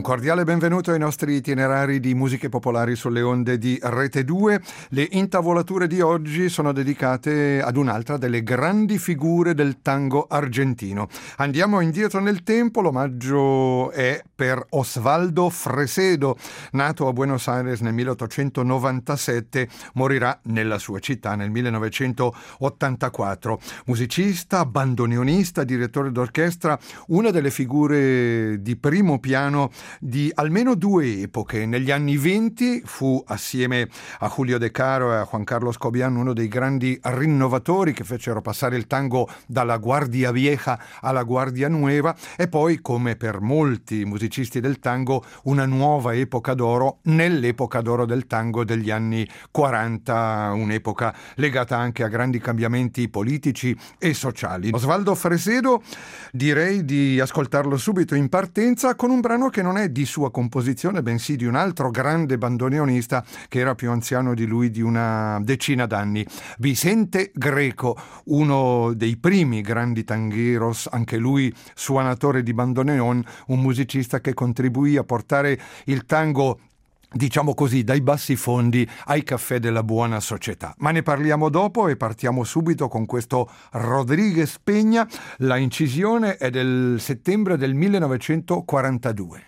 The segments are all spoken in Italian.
Un cordiale benvenuto ai nostri itinerari di musiche popolari sulle onde di Rete 2. Le intavolature di oggi sono dedicate ad un'altra delle grandi figure del tango argentino. Andiamo indietro nel tempo, l'omaggio è per Osvaldo Fresedo, nato a Buenos Aires nel 1897, morirà nella sua città nel 1984. Musicista, bandoneonista, direttore d'orchestra, una delle figure di primo piano di almeno due epoche. Negli anni 20 fu, assieme a Julio De Caro e a Juan Carlos Cobian, uno dei grandi rinnovatori che fecero passare il tango dalla Guardia Vieja alla Guardia Nueva, e poi, come per molti musicisti del tango, una nuova epoca d'oro nell'epoca d'oro del tango degli anni 40, un'epoca legata anche a grandi cambiamenti politici e sociali. Osvaldo Fresedo, direi di ascoltarlo subito in partenza con un brano che non è di sua composizione, bensì di un altro grande bandoneonista che era più anziano di lui di una decina d'anni, Vicente Greco, uno dei primi grandi tangheros, anche lui suonatore di bandoneon, un musicista che contribuì a portare il tango, diciamo così, dai bassi fondi ai caffè della buona società. Ma ne parliamo dopo e partiamo subito con questo Rodríguez Peña. La incisione è del settembre del 1942.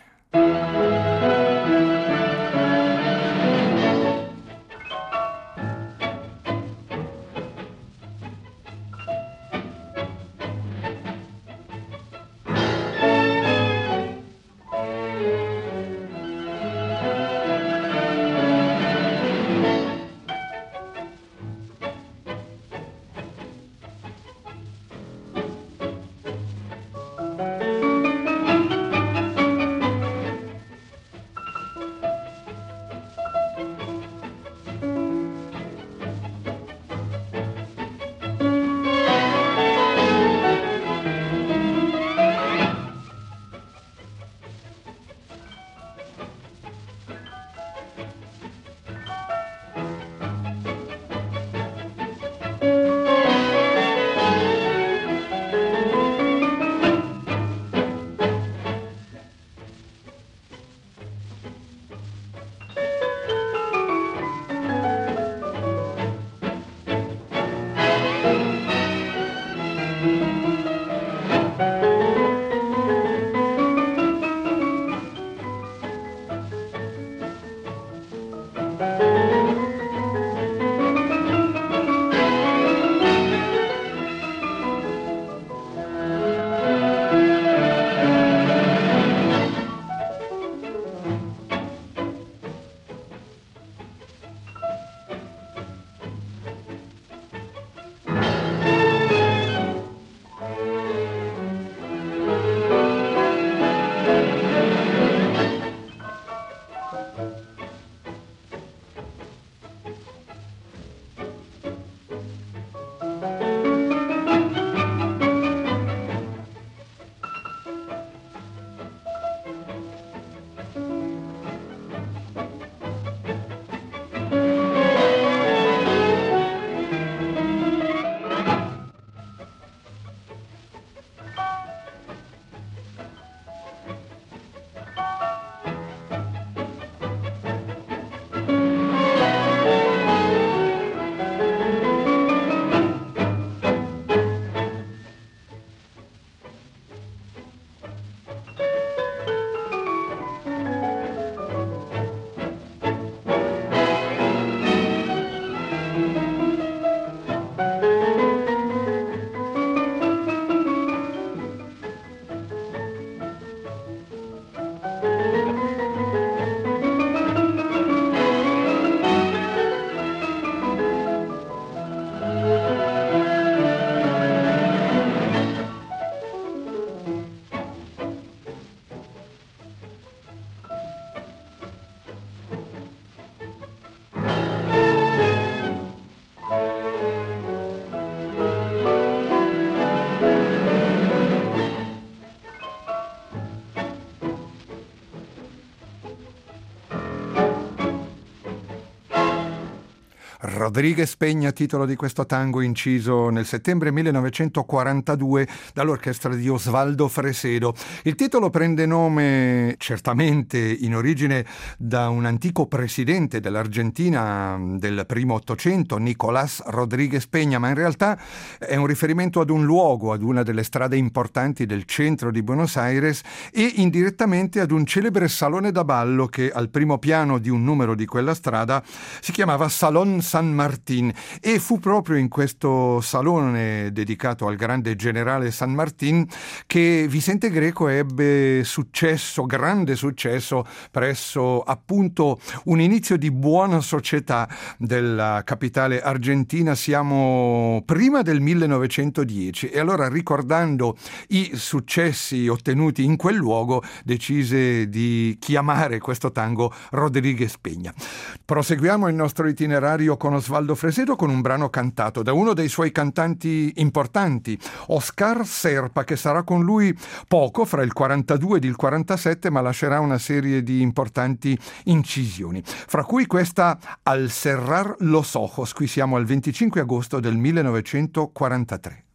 Rodríguez Peña, titolo di questo tango inciso nel settembre 1942 dall'orchestra di Osvaldo Fresedo. Il titolo prende nome certamente in origine da un antico presidente dell'Argentina del primo Ottocento, Nicolás Rodríguez Peña, ma in realtà è un riferimento ad un luogo, ad una delle strade importanti del centro di Buenos Aires e indirettamente ad un celebre salone da ballo che al primo piano di un numero di quella strada si chiamava Salón San Martín, e fu proprio in questo salone dedicato al grande generale San Martín che Vicente Greco ebbe successo, grande successo, presso appunto un inizio di buona società della capitale argentina. Siamo prima del 1910 e allora, ricordando i successi ottenuti in quel luogo, decise di chiamare questo tango Rodríguez Peña. Proseguiamo il nostro itinerario con Osvaldo Fresedo con un brano cantato da uno dei suoi cantanti importanti, Oscar Serpa, che sarà con lui poco, fra il 42 ed il 47, ma lascerà una serie di importanti incisioni, fra cui questa Al cerrar los ojos. Qui siamo al 25 agosto del 1943.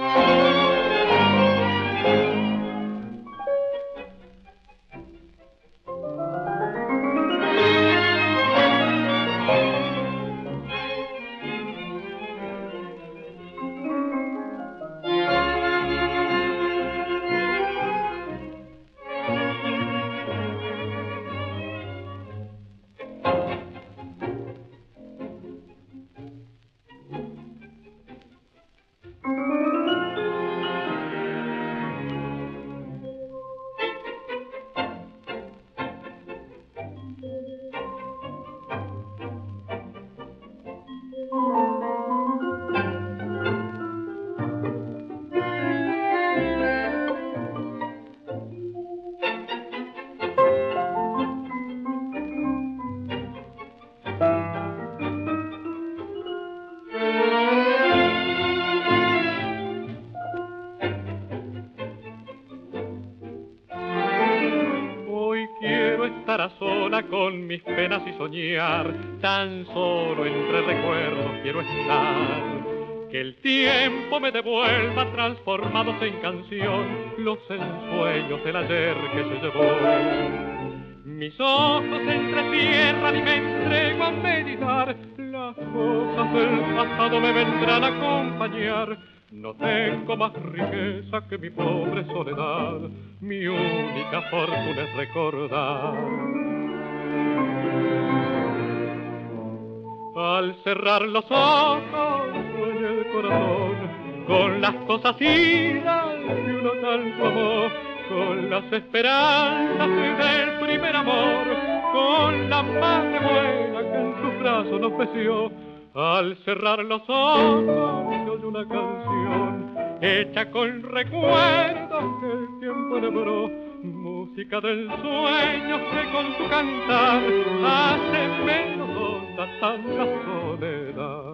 Con mis penas y soñar, tan solo entre recuerdos quiero estar. Que el tiempo me devuelva transformados en canción los ensueños del ayer que se llevó. Mis ojos se entrecierran y me entrego a meditar. Las cosas del pasado me vendrán a acompañar. No tengo más riqueza que mi pobre soledad. Mi única fortuna es recordar. Al cerrar los ojos sueña el corazón con las cosas idas que uno tanto amó, con las esperanzas del primer amor, con la madre buena que en sus brazos nos meció. Al cerrar los ojos se oye una canción hecha con recuerdos que el tiempo enamoró, música del sueño que con tu cantar hace menos honda tanta soledad.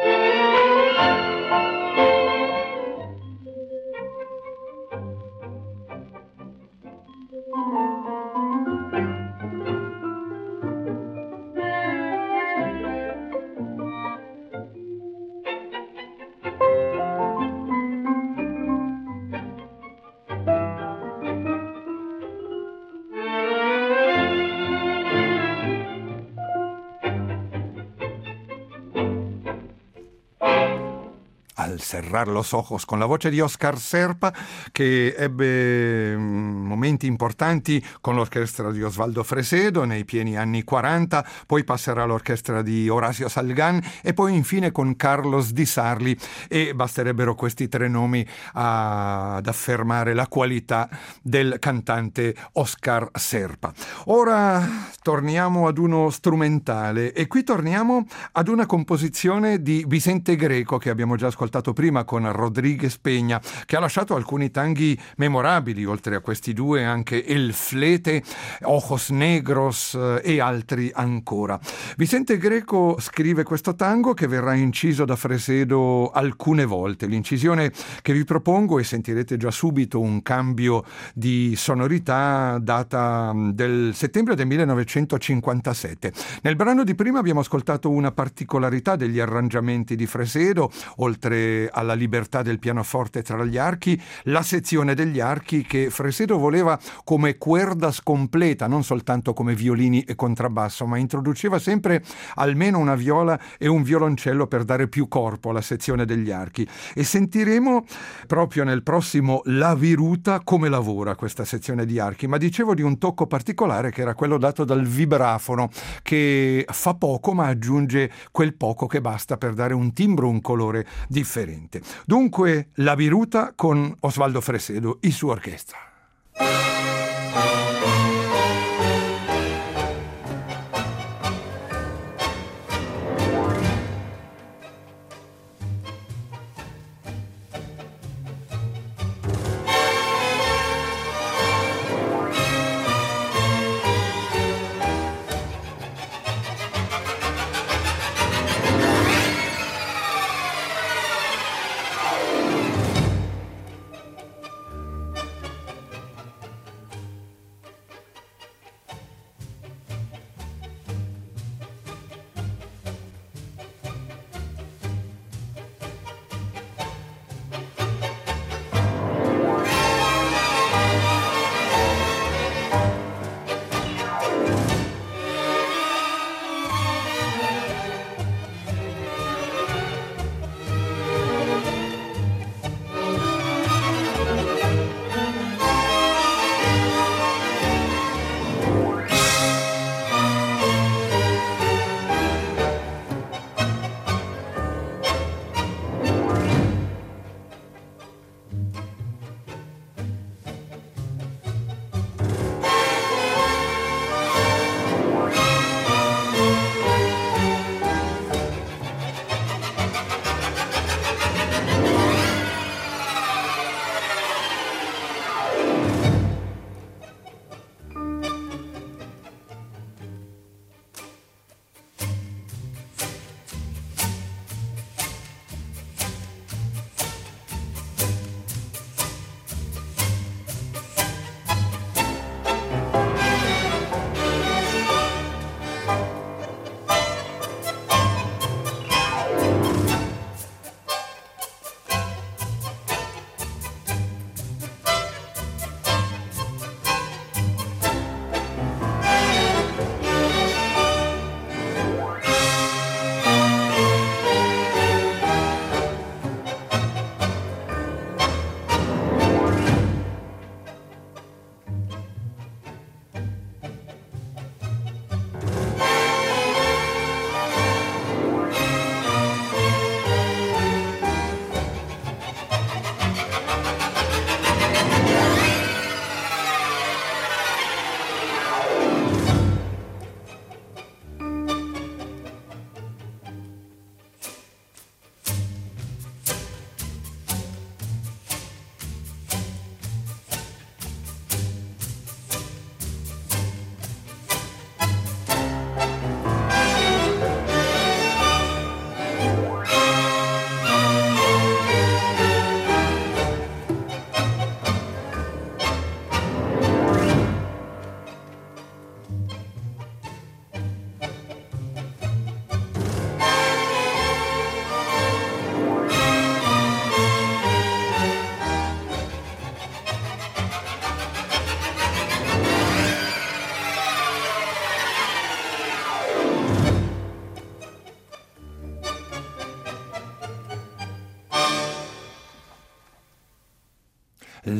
Al cerrar los ojos, con la voce di Oscar Serpa, che ebbe momenti importanti con l'orchestra di Osvaldo Fresedo nei pieni anni 40, poi passerà all'orchestra di Horacio Salgán e poi infine con Carlos Di Sarli, e basterebbero questi tre nomi ad affermare la qualità del cantante Oscar Serpa. Ora torniamo ad uno strumentale, e qui torniamo ad una composizione di Vicente Greco che abbiamo già ascoltato ascoltato prima con Rodriguez Peña, che ha lasciato alcuni tanghi memorabili, oltre a questi due anche El Flete, Ojos Negros e altri ancora. Vicente Greco scrive questo tango che verrà inciso da Fresedo alcune volte. L'incisione che vi propongo, e sentirete già subito un cambio di sonorità, data del settembre del 1957. Nel brano di prima abbiamo ascoltato una particolarità degli arrangiamenti di Fresedo, oltre alla libertà del pianoforte tra gli archi, la sezione degli archi che Fresedo voleva come cuerdas completa, non soltanto come violini e contrabbasso, ma introduceva sempre almeno una viola e un violoncello per dare più corpo alla sezione degli archi. E sentiremo proprio nel prossimo La Viruta come lavora questa sezione di archi, ma dicevo di un tocco particolare che era quello dato dal vibrafono, che fa poco ma aggiunge quel poco che basta per dare un timbro, un colore differente. Dunque La Viruta con Osvaldo Fresedo e sua orchestra.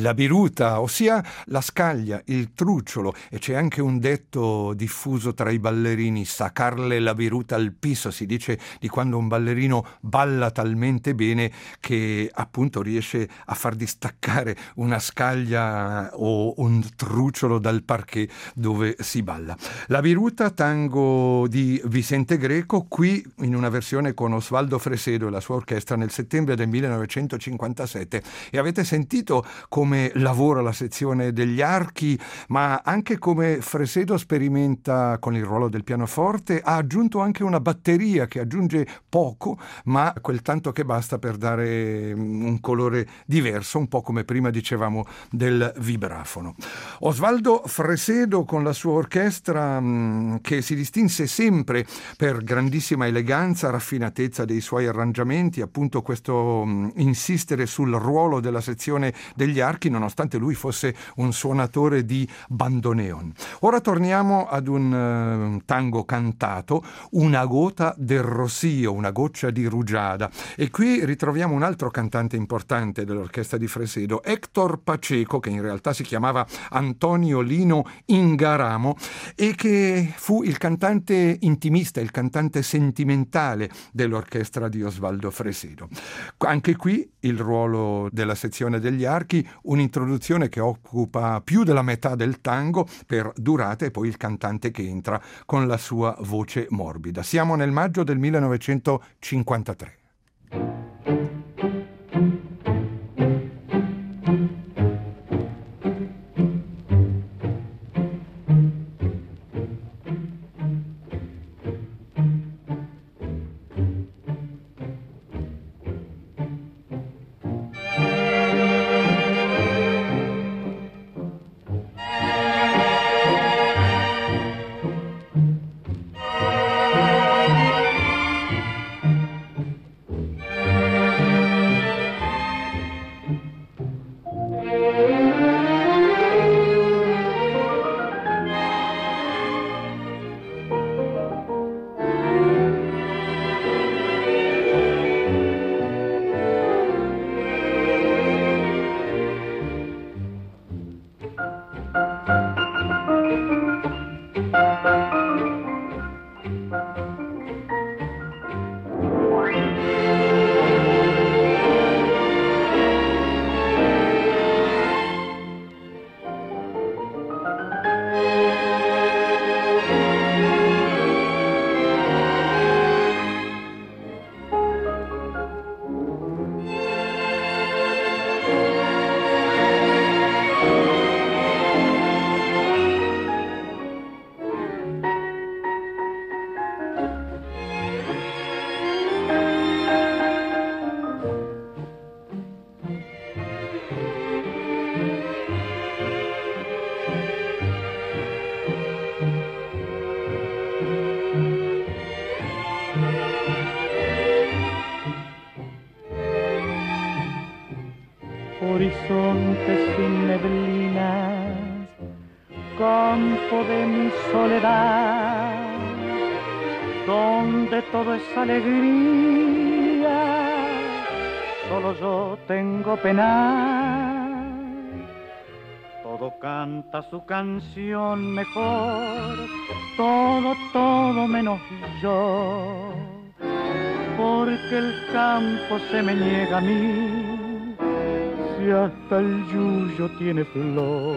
la biruta, ossia la scaglia, il trucciolo, e c'è anche un detto diffuso tra i ballerini: sacarle la biruta al piso. Si dice di quando un ballerino balla talmente bene che appunto riesce a far distaccare una scaglia o un trucciolo dal parquet dove si balla. La biruta, tango di Vicente Greco, qui in una versione con Osvaldo Fresedo e la sua orchestra nel settembre del 1957. E avete sentito come lavora la sezione degli archi, ma anche come Fresedo sperimenta con il ruolo del pianoforte. Ha aggiunto anche una batteria che aggiunge poco, ma quel tanto che basta per dare un colore diverso, un po' come prima dicevamo del vibrafono. Osvaldo Fresedo con la sua orchestra, che si distinse sempre per grandissima eleganza, raffinatezza dei suoi arrangiamenti, appunto questo insistere sul ruolo della sezione degli archi, nonostante lui fosse un suonatore di bandoneon. Ora torniamo ad un tango cantato, Una gota del Rocío, una goccia di rugiada, e qui ritroviamo un altro cantante importante dell'orchestra di Fresedo, Héctor Pacheco, che in realtà si chiamava Antonio Lino Ingaramo e che fu il cantante intimista, il cantante sentimentale dell'orchestra di Osvaldo Fresedo. Anche qui il ruolo della sezione degli archi, un'introduzione che occupa più della metà del tango per durata, e poi il cantante che entra con la sua voce morbida. Siamo nel maggio del 1953. Horizonte sin neblinas, campo de mi soledad, donde todo es alegría, solo yo tengo pena. Todo canta su canción mejor, todo menos yo, porque el campo se me niega a mí. Y hasta el yuyo tiene flor.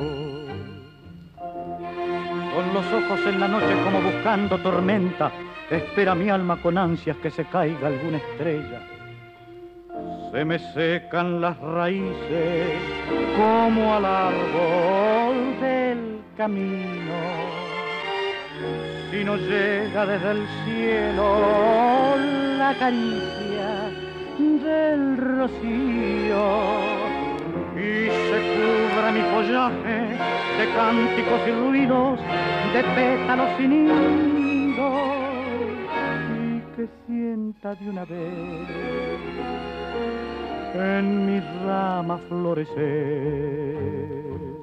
Con los ojos en la noche como buscando tormenta, espera mi alma con ansias que se caiga alguna estrella. Se me secan las raíces como al árbol del camino. Si no llega desde el cielo la caricia del rocío, y se cubra mi follaje de cánticos y ruidos, de pétalos sin nido, y que sienta de una vez en mi rama florecer.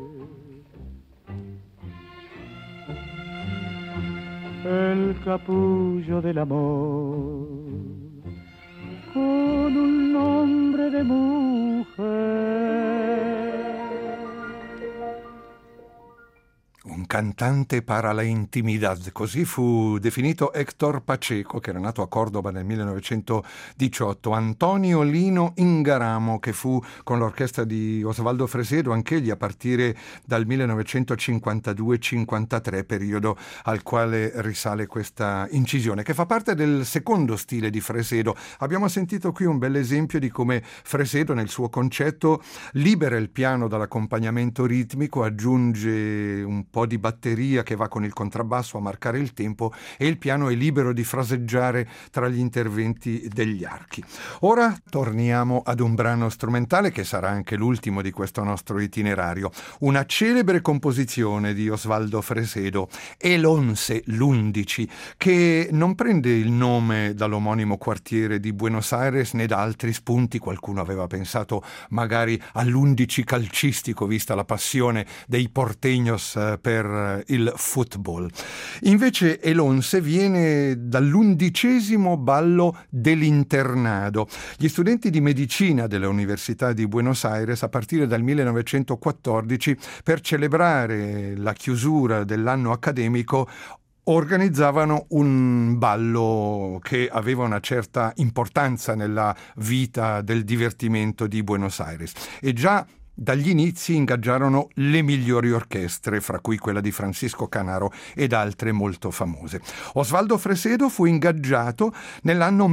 El capullo del amor con un nombre de mujer Un cantante para la intimidad, così fu definito Héctor Pacheco, che era nato a Cordoba nel 1918. Antonio Lino Ingaramo, che fu con l'orchestra di Osvaldo Fresedo, anch'egli a partire dal 1952-53, periodo al quale risale questa incisione, che fa parte del secondo stile di Fresedo. Abbiamo sentito qui un bel esempio di come Fresedo nel suo concetto libera il piano dall'accompagnamento ritmico, aggiunge un po' di batteria che va con il contrabbasso a marcare il tempo e il piano è libero di fraseggiare tra gli interventi degli archi. Ora torniamo ad un brano strumentale che sarà anche l'ultimo di questo nostro itinerario, una celebre composizione di Osvaldo Fresedo, El Once, l'11, che non prende il nome dall'omonimo quartiere di Buenos Aires né da altri spunti. Qualcuno aveva pensato magari all'11 calcistico, vista la passione dei porteños per il football. Invece El Once viene dall'11° ballo dell'Internado. Gli studenti di medicina dell'Università di Buenos Aires, a partire dal 1914, per celebrare la chiusura dell'anno accademico, organizzavano un ballo che aveva una certa importanza nella vita del divertimento di Buenos Aires, e già dagli inizi ingaggiarono le migliori orchestre, fra cui quella di Francisco Canaro ed altre molto famose. Osvaldo Fresedo fu ingaggiato nell'anno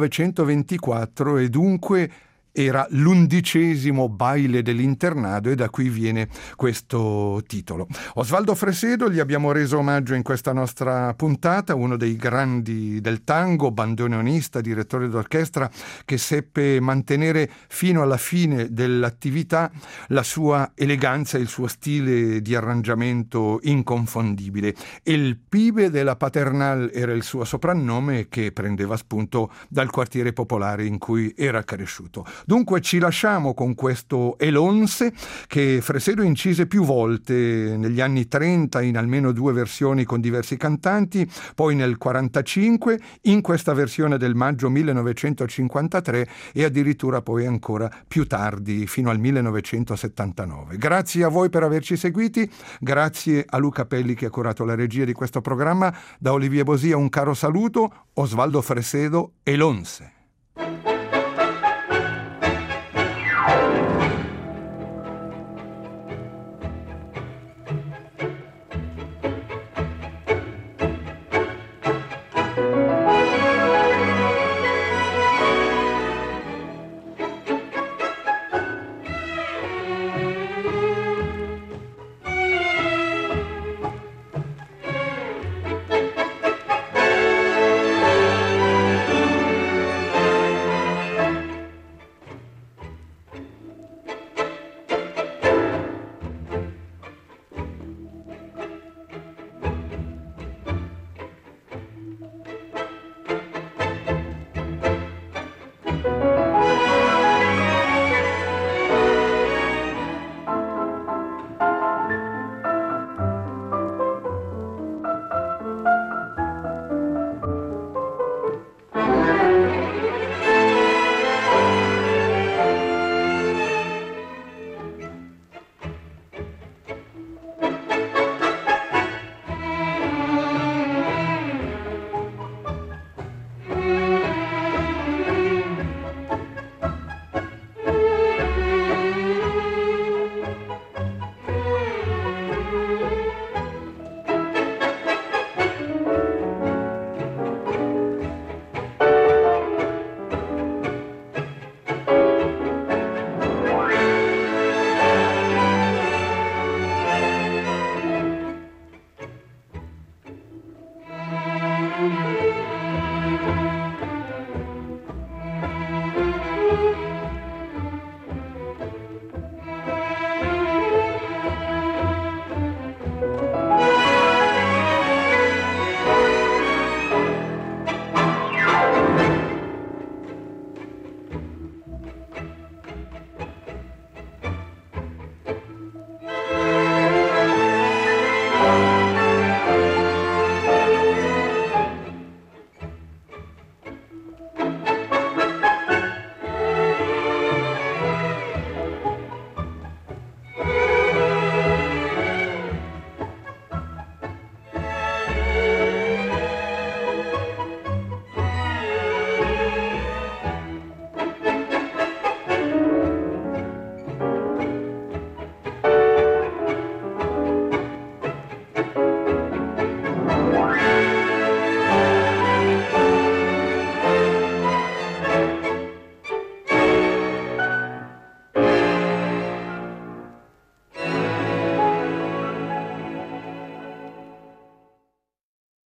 1924 e dunque era l'11° baile dell'Internado, e da qui viene questo titolo. Osvaldo Fresedo gli abbiamo reso omaggio in questa nostra puntata, uno dei grandi del tango, bandoneonista, direttore d'orchestra, che seppe mantenere fino alla fine dell'attività la sua eleganza e il suo stile di arrangiamento inconfondibile. El Pibe della Paternal era il suo soprannome, che prendeva spunto dal quartiere popolare in cui era cresciuto. Dunque ci lasciamo con questo El Once, che Fresedo incise più volte negli anni 30 in almeno 2 versioni con diversi cantanti, poi nel 45 in questa versione del maggio 1953 e addirittura poi ancora più tardi fino al 1979. Grazie a voi per averci seguiti, grazie a Luca Pelli che ha curato la regia di questo programma. Da Olivier Bosia un caro saluto, Osvaldo Fresedo, El Once.